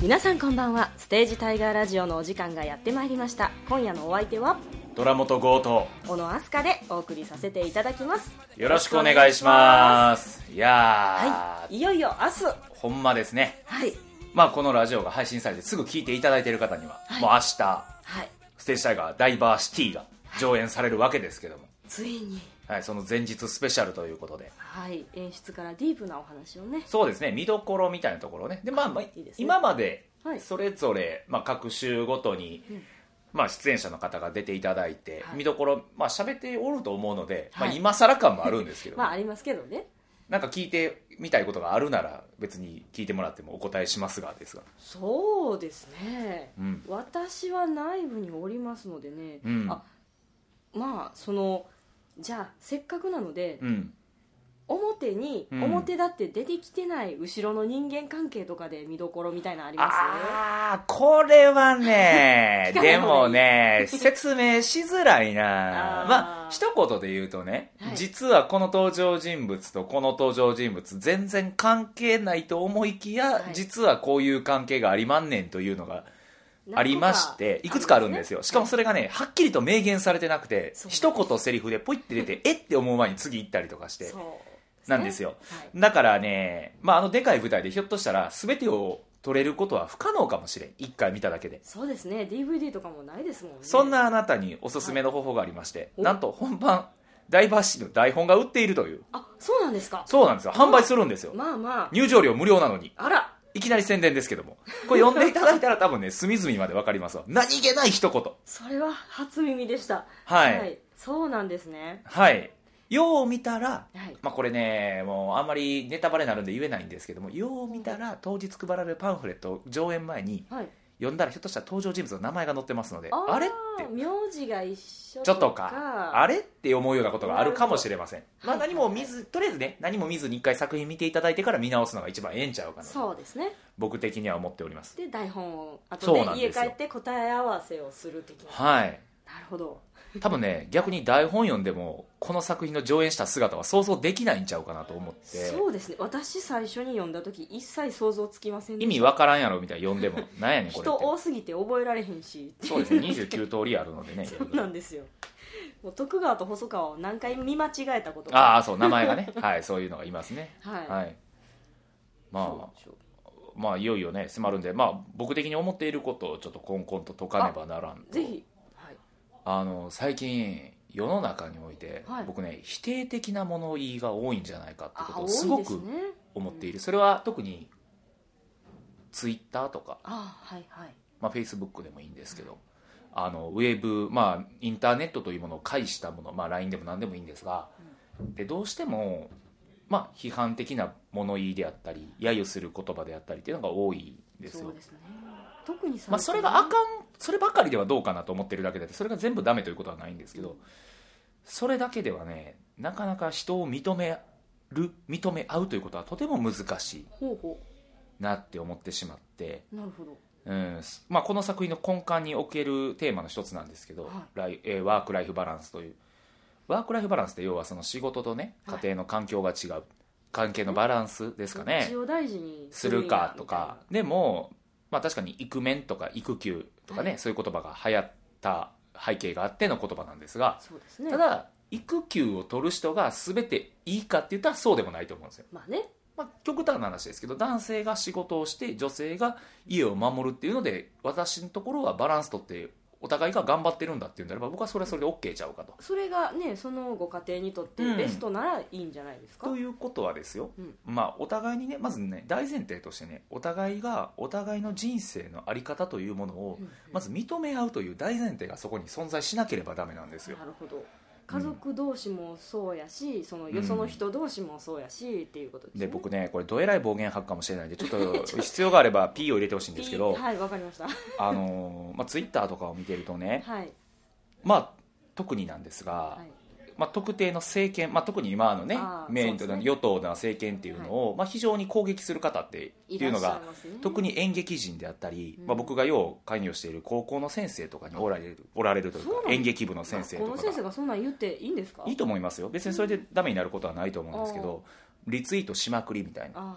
皆さんこんばんは。ステージタイガーラジオのお時間がやってまいりました。今夜のお相手は虎本剛と小野飛鳥でお送りさせていただきます。 よろしくお願いします。いやはい、いよいよ明日ほんまですね。 はい、 まあこのラジオが配信されてすぐ聞いていただいている方には、 はい、 もう明日、 はい、 ステージタイガーダイバーシティが上演されるわけですけども、 ついに、 はい、その前日スペシャルということで、 はい、演出からディープなお話をね。 そうですね、見どころみたいなところね。でまあ、 いいですね。 今まではい、 それぞれ、まあ、各週ごとに、まあ、出演者の方が出ていただいて、 はい、 見どころ、まあ喋っておると思うので、 はい、 まあ、今更感もあるんですけど、 まあありますけどね。 なんか聞いてみたいことがあるなら別に聞いてもらってもお答えしますがですが。 そうですね、 うん、 私は内部におりますのでね、 うん、 まあじゃあせっかくなので、 うん、 表に、表だって出てきてない後ろの人間関係とかで見どころみたいなのあります？ これはねでもね説明しづらいな。まあ一言で言うとね、はい、実はこの登場人物とこの登場人物全然関係ないと思いきや、はい、実はこういう関係がありまんねんというのがありまして、いくつかあるんですよ。しかもそれがね、はっきりと明言されてなくて、一言セリフでポイって出てえって思う前に次行ったりとかしてなんですよ、はい、だからね、まあ、でかい舞台でひょっとしたら全てを撮れることは不可能かもしれん。一回見ただけで。 そうですね、 DVD とかもないですもんね。 そんなあなたにおすすめの方法がありまして、はい、なんと本番ダイバーシティの台本が売っているという。 あ、そうなんですか。 そうなんですよ、販売するんですよ。 まあまあ入場料無料なのに。 あら、 いきなり宣伝ですけども、これ読んでいただいたら多分ね隅々まで分かりますわ。何気ない一言。 それは初耳でした。 はい、 はい、そうなんですね。 はい、よう見たら、 はい、 まあ、これねもうあんまりネタバレになるんで言えないんですけども、よう見たら当日配られるパンフレット上演前に、はい、読んだらひょっとしたら登場人物の名前が載ってますので、あれって名字が一緒ちょっとかあれって思うようなことがあるかもしれません。まあ、何も見ず、とりあえずね何も見ずに一回作品見ていただいてから見直すのが一番ええんちゃうかな。 そうですね、 僕的には思っております。 で台本を後で家帰って答え合わせをする的な。 はい、 なるほど。 多分ね逆に台本読んでもこの作品の上演した姿は想像できないんちゃうかなと思って。 そうですね、私最初に読んだ時一切想像つきませんでした。 意味わからんやろみたいな読んでもなんやねんこれって。 人多すぎて覚えられへんし。 そうですね、29通りあるのでねそうなんですよ。もう徳川と細川を何回見間違えたことか。 ああそう、名前がねはい、そういうのがいますね。 はい、 はい、まあいよいよね迫るんで、まあ僕的に思っていることをちょっとコンコンと解かねばならんと。 ぜひ、 はい、最近世の中において、はい、僕ね否定的な物言いが多いんじゃないかってことをすごく思っている。それは特にツイッターとか、 はいはい、 まあ、フェイスブックでもいいんですけど、ウェブ、まあ、インターネットというものを介したもの、まあ、LINE でも何でもいいんですが、でどうしても、まあ、批判的な物言いであったり揶揄する言葉であったりっていうのが多いんですよ。 そうですね、特にまあ、それがあかん、そればかりではどうかなと思ってるだけで、それが全部ダメということはないんですけど、それだけではねなかなか人を認め合うということはとても難しいなって思ってしまって。 なるほど。 まあ、この作品の根幹におけるテーマの一つなんですけど、はい、ワークライフバランスという。ワークライフバランスって要はその仕事とね家庭の環境が違う、関係のバランスですかね。 どっちを大事にするかとか。でも、まあ、確かにイクメンとか育休とかね、はい、そういう言葉が流行った背景があっての言葉なんですが、 そうですね、 ただ育休を取る人が全ていいかって言ったらそうでもないと思うんですよ。 まあね、 まあ、極端な話ですけど、男性が仕事をして女性が家を守るっていうので、私のところはバランスとってお互いが頑張ってるんだっていうんであれば、僕はそれはそれで OK ちゃうかと。 それがねそのご家庭にとってベストならいいんじゃないですか、 ということはですよ、まあ、お互いにねまずね大前提としてね、お互いがお互いの人生の在り方というものをまず認め合うという大前提がそこに存在しなければダメなんですよ。 なるほど。家族同士もそうやし、よその人同士もそうやし、っていうことですね。 で僕ねこれどえらい暴言吐くかもしれないんでちょっと必要があれば P を入れてほしいんですけどはい、わかりました。 まあ、ツイッターとかを見てるとね、 はい、 まあ特になんですが、はい、まあ、特定の政権、まあ、特に今のねメインとなる与党の政権っていうのを、はい、まあ、非常に攻撃する方っていうのが、特に演劇人であったり、まあ、僕がよう関与している高校の先生とかにおられるというか、演劇部の先生とかが、 この先生がそんなん言っていいんですか？ いいと思いますよ。別にそれでダメになることはないと思うんですけど、リツイートしまくりみたいな、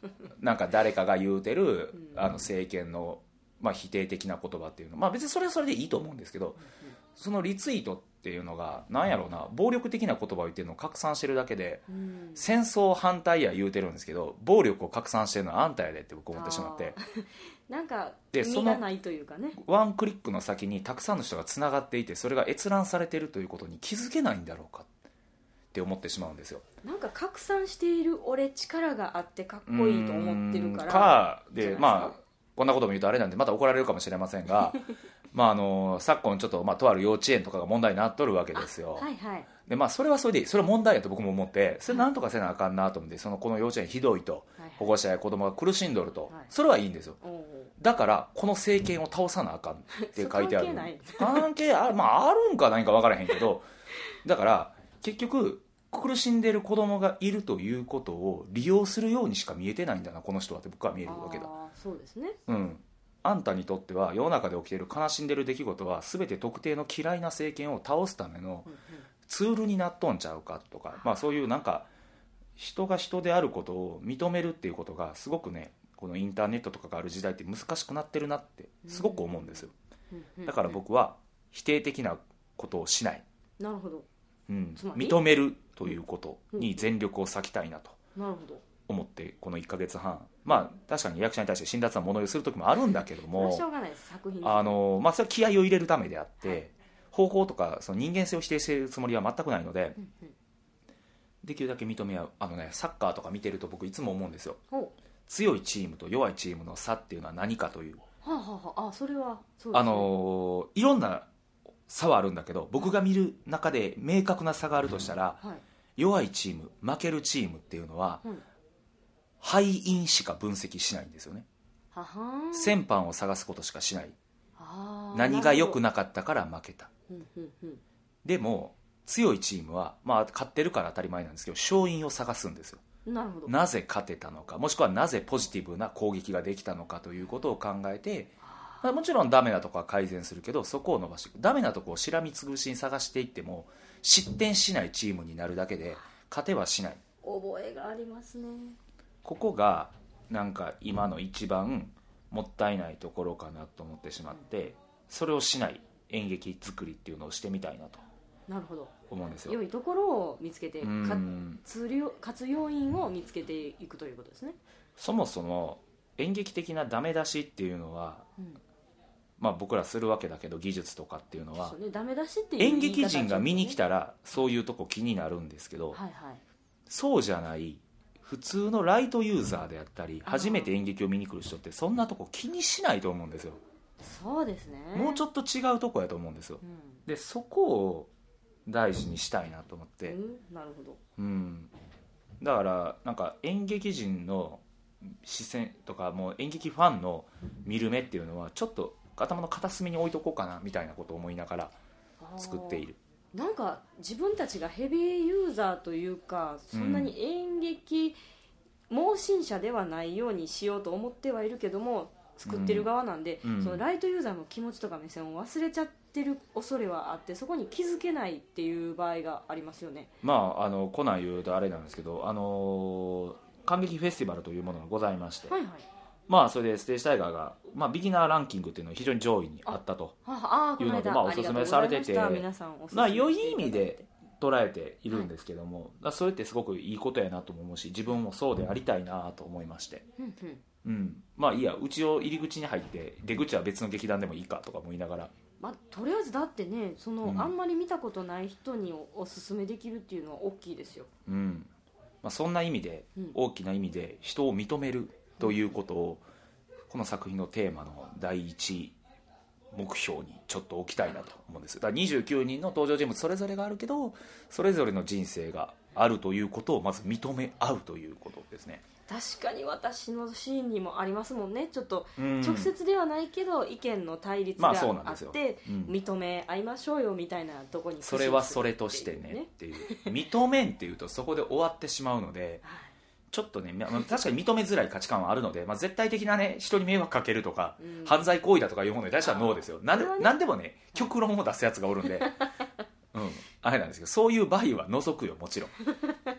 なんか誰かが言うてる政権の、否定的な言葉っていうの、別にそれはそれでいいと思うんですけど、そのリツイートっていうのがなんやろうな、暴力的な言葉を言ってるのを拡散してるだけで、戦争反対や言うてるんですけど、暴力を拡散してるのはあんたやでって僕思ってしまって、 なんか意味がないというかね、 ワンクリックの先にたくさんの人がつながっていて、それが閲覧されているということに気づけないんだろうかって思ってしまうんですよ。 なんか拡散している俺力があってかっこいいと思ってるからで、こんなことも言うとあれなんでまた怒られるかもしれませんが昨今ちょっと、とある幼稚園とかが問題になっとるわけですよ。 はいはい、 でそれはそれでいい、それは問題やと僕も思って、それなんとかせなあかんなと思って、この幼稚園ひどいと、保護者や子供が苦しんどると、それはいいんですよ。だからこの政権を倒さなあかんって書いてある関係あるんかないんか分からへんけど、だから結局苦しんでる子供がいるということを利用するようにしか見えてないんだなこの人はって僕は見えるわけだ。 そうですね、 あんたにとっては世の中で起きている悲しんでる出来事は全て特定の嫌いな政権を倒すためのツールになっとんちゃうかとか、そういうなんか人が人であることを認めるっていうことがすごくね、このインターネットとかがある時代って難しくなってるなってすごく思うんですよ。だから僕は否定的なことをしない、 なるほど、 認めるということに全力を割きたいなとなるほど思って、この1ヶ月半、確かに役者に対して辛辣な物言いをする時もあるんだけども、 しょうがないです、作品それは気合を入れるためであって、方法とかその人間性を否定しているつもりは全くないので、できるだけ認め合う。サッカーとか見てると僕いつも思うんですよ。強いチームと弱いチームの差っていうのは何かという、 それはそうですね、 いろんな差はあるんだけど、僕が見る中で明確な差があるとしたら、弱いチーム、負けるチームっていうのは、敗因しか分析しないんですよね。戦犯を探すことしかしない。何が良くなかったから負けた。でも強いチームは、勝ってるから当たり前なんですけど、勝因を探すんですよ。 なるほど。 なぜ勝てたのか、もしくはなぜポジティブな攻撃ができたのかということを考えて、もちろんダメなとこは改善するけど、そこを伸ばしていく。ダメなとこをしらみつぶしに探していっても失点しないチームになるだけで勝てはしない。 覚えがありますね。 ここがなんか今の一番もったいないところかなと思ってしまって、それをしない演劇作りっていうのをしてみたいなと思うんですよ。 良いところを見つけて、活要因を見つけていくということですね。 そもそも演劇的なダメ出しっていうのは、僕らするわけだけど、技術とかっていうのは、 ダメ出しっていう演劇人が見に来たらそういうとこ気になるんですけど、そうじゃない普通のライトユーザーであったり、初めて演劇を見に来る人ってそんなとこ気にしないと思うんですよ。 そうですね、 もうちょっと違うとこやと思うんですよ。でそこを大事にしたいなと思って、 なるほど、 だからなんか演劇人の視線とか、もう演劇ファンの見る目っていうのはちょっと頭の片隅に置いとこうかなみたいなことを思いながら作っている。 なんか自分たちがヘビーユーザーというか、そんなに演劇盲信者ではないようにしようと思ってはいるけども、作ってる側なんで、そのライトユーザーの気持ちとか目線を忘れちゃってる恐れはあって、そこに気づけないっていう場合がありますよね。 こない言うとあれなんですけど、観劇フェスティバルというものがございまして、それでステージタイガーが、ビギナーランキングっていうのが非常に上位にあったというので、おすすめされてて、良い意味で捉えているんですけども、それってすごくいいことやなとも思うし、自分もそうでありたいなと思いまして、いいや、うちを入り口に入って出口は別の劇団でもいいかとかも言いながら、 とりあえずだってね、あんまり見たことない人におすすめできるっていうのは大きいですよ。 そんな意味で、大きな意味で人を認めるということを、この作品のテーマの第一目標にちょっと置きたいなと思うんです。だから29人の登場人物それぞれがあるけど、それぞれの人生があるということをまず認め合うということですね。 確かに私のシーンにもありますもんね。ちょっと直接ではないけど意見の対立があって、認め合いましょうよみたいなとこに、 それはそれとしてねっていう認めんっていうとそこで終わってしまうので、ちょっとね、確かに認めづらい価値観はあるので、絶対的なね、人に迷惑かけるとか、犯罪行為だとかいうものに対してはノーですよ。なんでもね、極論を出すやつがおるんで、あれなんですけど、そういう場合は除くよ、もちろん。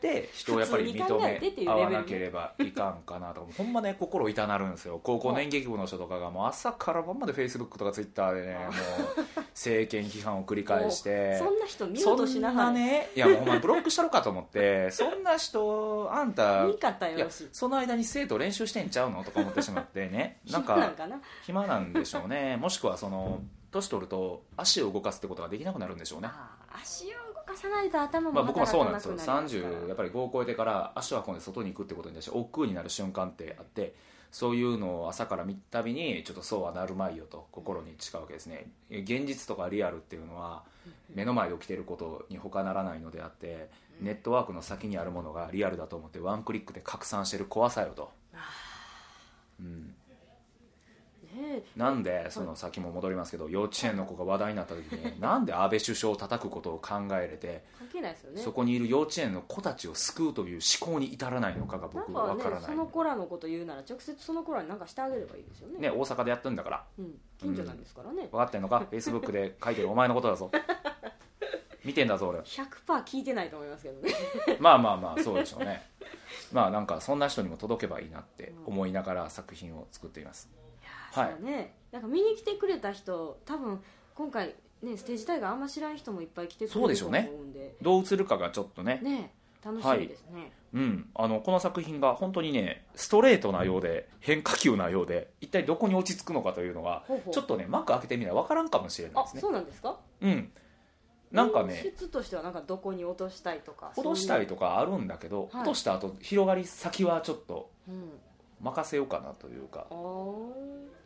て人をやっぱり認普通に考えてっていうレベルねめ合わなければいかんかなとかほんまね心痛なるんですよ。高校の演劇部の人とかがもう朝から晩までフェイスブックとかツイッターでねもう政権批判を繰り返してそんな人見ようとしなそんなはれねいやもうお前ブロックしたろかと思ってそんな人あんた見方よいやろしいその間に生徒練習してんちゃうのとか思ってしまってねなん暇なんかかな暇なんでしょうねもしくはその年取ると足を動かすってことができなくなるんでしょうね。 足を動かさないと頭もまあ、僕もそうなん働ですよかなくなりますから 30やっぱり5を超えてから足を運んで外に行くってことに対して億劫になる瞬間ってあってそういうのを朝から見たびにちょっとそうはなるまいよと心に誓うわけですね。現実とかリアルっていうのは目の前で起きていることに他ならないのであってネットワークの先にあるものがリアルだと思ってワンクリックで拡散してる怖さよと、うんねなんでその先も戻りますけど幼稚園の子が話題になった時になんで安倍首相を叩くことを考えれて関係ないですよね。 そこにいる幼稚園の子たちを救うという思考に至らないのかが僕は分からないその子らのこと言うなら直接その子らに何かしてあげればいいですよね。 ね、大阪でやってるんだから近所なんですからね。 分かってんのかフェイスブックで書いてるお前のことだぞ見てんだぞ俺 100% 聞いてないと思いますけどね。 まあまあまあそうでしょうねまあなんかそんな人にも届けばいいなって思いながら作品を作っています。はいそうね。なんか見に来てくれた人多分今回ねステージ自体があんま知らん人もいっぱい来てくれると思うんでどう映るかがちょっとねね楽しみですね。 この作品が本当にねストレートなようで変化球なようで一体どこに落ち着くのかというのがほうほうちょっとね幕開けてみないと分からんかもしれないですね。 そうなんですか。 なんかね演出としてはなんかどこに落としたいとか落としたりとかあるんだけど、 はい落とした後広がり先はちょっとそういう、 任せようかなというか、 あー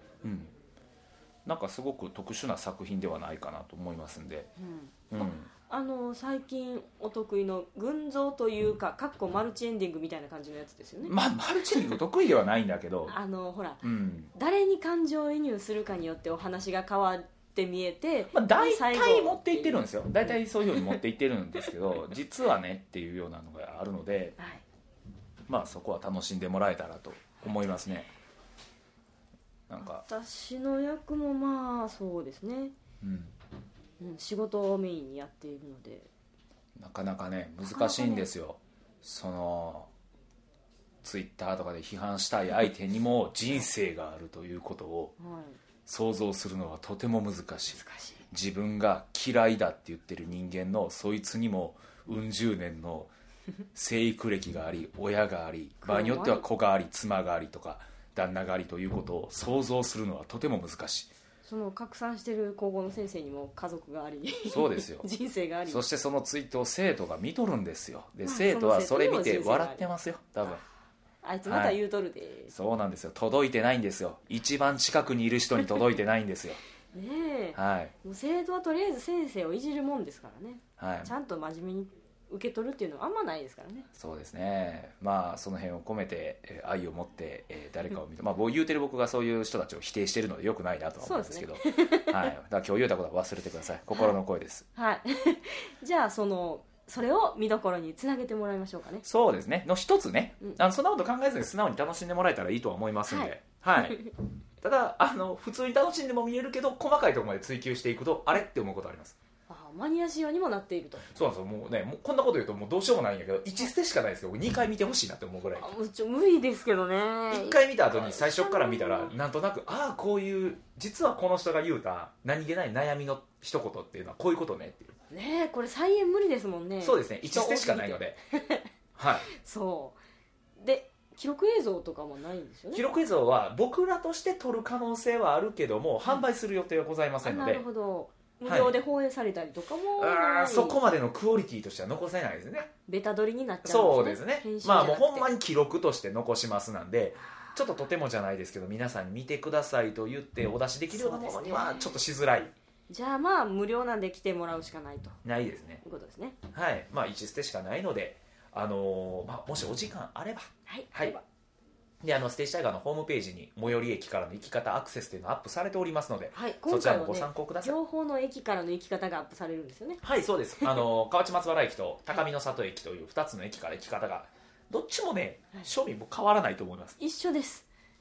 なんかすごく特殊な作品ではないかなと思いますんで、 最近お得意の群像というかかっこマルチエンディングみたいな感じのやつですよね。 まあマルチエンディング得意ではないんだけどほら、誰に感情移入するかによってお話が変わって見えて、 大最体後持っていってるんですよ大体そういうふうに持っていってるんですけど実はねっていうようなのがあるので、 はいまあそこは楽しんでもらえたらと思いますね。なんか私の役もまあそうですね、仕事をメインにやっているのでなかなかね難しいんですよ。そのツイッターとかで批判したい相手にも人生があるということを想像するのはとても難しい。自分が嫌いだって言ってる人間のそいつにもうん十年の生育歴があり親があり場合によっては子があり妻がありとか旦那がありということを想像するのはとても難しい。 その拡散してる高校の先生にも家族がありそうですよ人生がありそしてそのツイートを生徒が見とるんですよ。で生徒はそれ見て笑ってますよ多分。 あいつまた言うとるで、 そうなんですよ届いてないんですよ。一番近くにいる人に届いてないんですよねはいもう生徒はとりあえず先生をいじるもんですからね、 はいちゃんと真面目に受け取るっていうのはあんまないですからね。 そうですねまあその辺を込めて愛を持って誰かを見て僕言うてる僕がそういう人たちを否定してるのでよくないなとは思うんですけどはい、だから今日言うたことは忘れてください。心の声です。 はいじゃあそれを見どころにつなげてもらいましょうかね。 そうですねの一つね、そんなこと考えずに素直に楽しんでもらえたらいいとは思いますんで、はいただ普通に楽しんでも見えるけど細かいところまで追求していくとあれって思うことあります。 マニア仕様にもなっていると。 そうなんですよもうねもうこんなこと言うともうどうしようもないんやけど1捨てしかないですけど2回見てほしいなって思うぐらい。 無理ですけどね。 1回見た後に最初から見たらなんとなくこういう実はこの人が言うた何気ない悩みの一言っていうのはこういうことねっていうねこれ再現無理ですもんね。 そうですね1捨てしかないのではいそうで記録映像とかもないんですよね。 記録映像は僕らとして撮る可能性はあるけども販売する予定はございませんので、 なるほど無料で放映されたりとかもない、 そこまでのクオリティとしては残せないですね。 ベタ撮りになっちゃそううんですね編集じゃなくてもうほんまに記録として残しますなんでちょっととてもじゃないですけど皆さんに見てくださいと言ってお出しできるようなものにはちょっとしづらい、 じゃあまあ無料なんで来てもらうしかないとないですね。 いうことですね。 はい1捨てしかないのでもしお時間あればはいでステージタイガーのホームページに最寄り駅からの行き方アクセスというのがアップされておりますので、そちらもご参考ください。 両方の駅からの行き方がアップされるんですよね。 はいそうです河内松原駅と高見の里駅という2つの駅から行き方がどっちもね正味も変わらないと思います。 一緒です。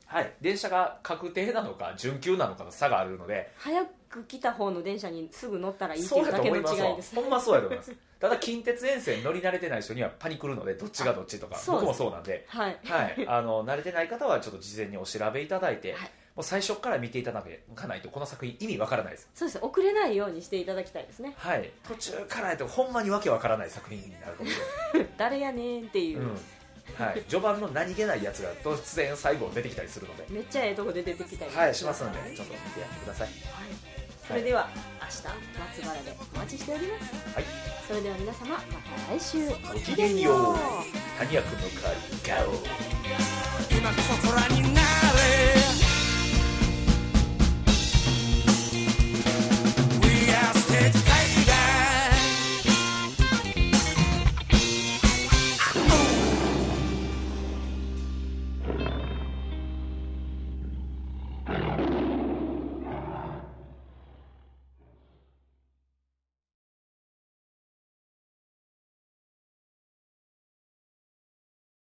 はい、電車が確定なのか準急なのかの差があるので、 早く来た方の電車にすぐ乗ったらいいっていうだけの違いです。 ほんまそうやと思いますただ近鉄沿線乗り慣れてない人にはパニクるので、どっちがどっちとか僕もそうなんで、はい、はい、慣れてない方はちょっと事前にお調べいただいて、はい、もう最初から見ていただかないとこの作品意味わからないです。 そうです、遅れないようにしていただきたいですね。 はい、途中からやとほんまにわけわからない作品になると思う誰やねんっていう、 はい、序盤の何気ないやつが突然最後出てきたりするので、 めっちゃええとこで出てきたり、 はい、しますので、ちょっと見てやってください。はい、 それでは明日松原でお待ちしております。はい、それでは皆様また来週ごきげんよう。谷谷君の代わりガオ。今こそ空になれ。